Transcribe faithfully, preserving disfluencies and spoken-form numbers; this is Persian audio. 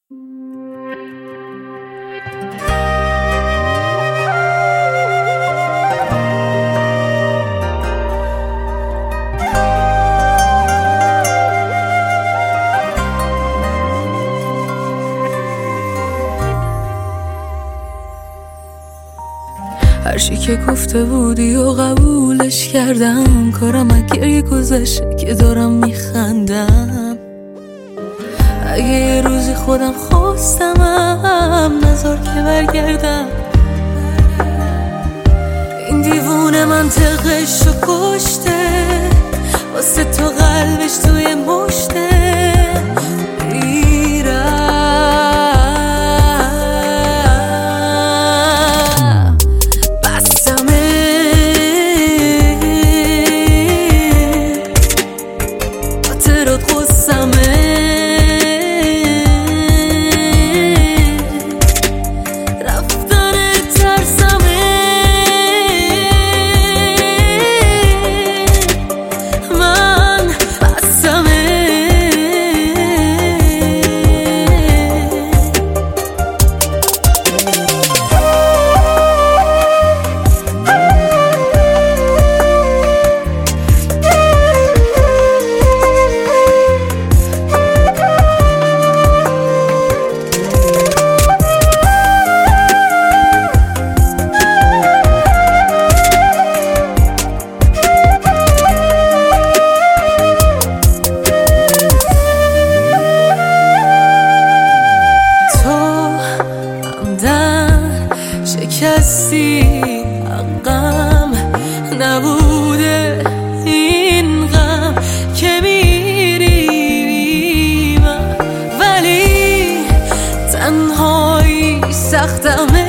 هر چی که گفته بودی و قبولش کردم، کارم از گریه گذشته که دارم میخندم. اگه یه روزی خودم خواستمم نذار که برگردم. این دیوونه منطقش رو کشته، واسه تو قلبش توی مشته. شکستی حقم نبوده این غم که میری بی من، ولی تنهایی سختمه.